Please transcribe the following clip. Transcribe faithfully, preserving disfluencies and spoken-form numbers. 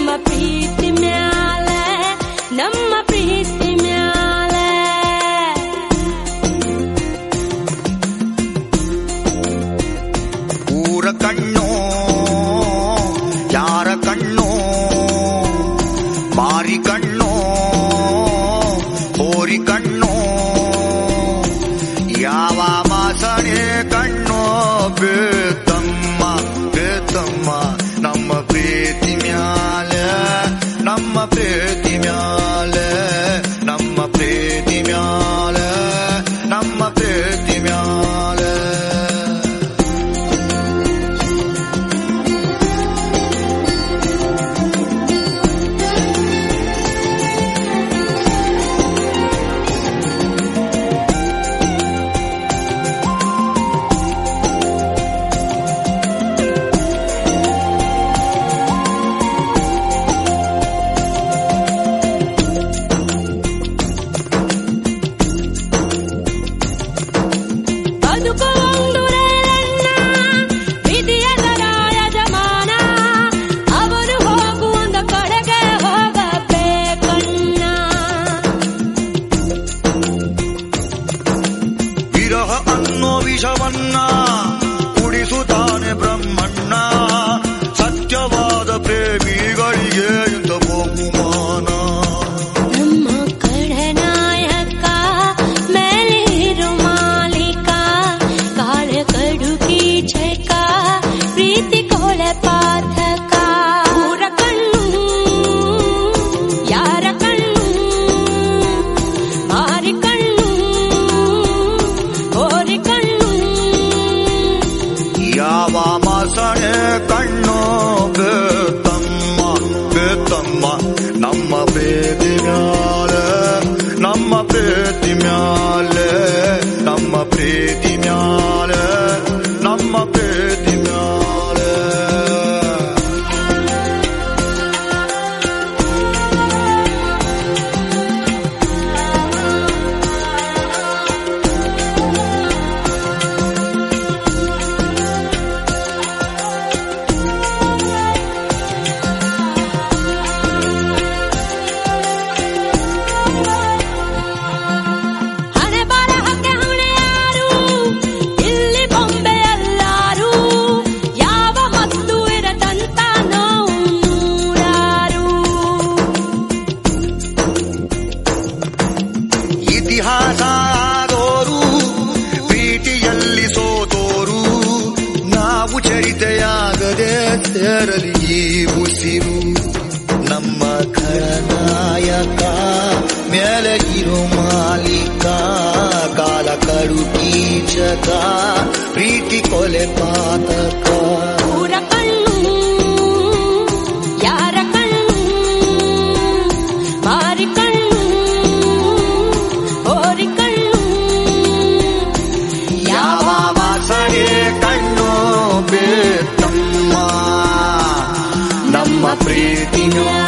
ಪ್ರೀತಿ ಮ್ಯಾಲೆ ನಮ್ಮ ಪ್ರೀತಿ ಮ್ಯಾಲೆ ಊರ ಕಣ್ಣೋ ಯಾರ ಕಣ್ಣೋ ಮಾರಿ ಕಣ್ಣೋ ಹೋರಿ ಕಣ್ಣೋ ಯಾವ ಮಾಸಣೆ ಕಣ್ಣೋ ಬೇತಮ್ಮ ಬೇತಮ್ಮ ನಮ್ಮ ಪ್ರೀತಿ ಮ್ಯಾಲೆ ನಮ್ಮ ಪ್ರೀತಿ ಮ್ಯಾಲೆ ನಮ್ಮ ಪ್ರೀತಿ ಮ್ಯಾಲೆ ನಮ್ಮ ಪ್ರೀತಿ ಮ್ಯಾಲೆ ವಿಷವನ್ನ ಕುಡಿಸುತ್ತಾನೆ ಬ್ರಹ್ಮಣ್ಣ ಸತ್ಯವಾದ ಪ್ರೇಮಿಗಳಿಗೆ ಇಂಥ ಬಹುಮಾನ ನಮ್ಮ ಕಡನಾಯಕ ಮೇಲಿರು ಮಾಲೀಕ ಕಾಲ ಕಡು ಕೀಚಕ ಪ್ರೀತಿ ಕೊಳೆ ಪಾತಕ ಊರ ಕಣ್ಣು ಯಾರ ಕಣ್ಣು ಮಾರಿ ಕಣ್ಣು ಹೋರಿ ಕಣ್ಣು ಯಾವ ಮಾಸಣೆ ಕಣ್ಣು ಬೇತಮ್ಮ ಬೇತಮ್ಮ ನಮ್ಮ ಪ್ರೀತಿ ಮ್ಯಾಲೆ ನಮ್ಮ ಪ್ರೀತಿ ಮ್ಯಾಲೆ ನಮ್ಮ ಪ್ರೀತಿ ಮ್ಯಾಲೆ ನಮ್ಮ ಪ್ರೀತಿ ಮ್ಯಾಲೆ ಇತಿಹಾಸ ಆಗೋರು ಪ್ರೀತಿಯಲ್ಲಿ ಸೋತೋರು ನಾವು ಚರಿತೆಯಾಗದೆ ಸೇರಲಿ ಈ ಉಸಿರು ನಮ್ಮ ಖಳನಾಯಕ ಮೇಲೆ ಇರೋ ಮಾಲೀಕ ಕಾಲ ಕಡು ಕೀಚಕ ಪ್ರೀತಿ ಕೊಲೆ ಪಾತಕ ಊರ ಕಣ್ಣು ಯಾರ ಕಣ್ಣು ಮಾರಿ ಕಣ್ಣು ಹೋರಿ ಕಣ್ಣು ಯಾವ ಮಾಸಣೆ ಕಣ್ಣು ಬೇತಮ್ಮ ನಮ್ಮ ಪ್ರೀತಿ ಮ್ಯಾಲೆ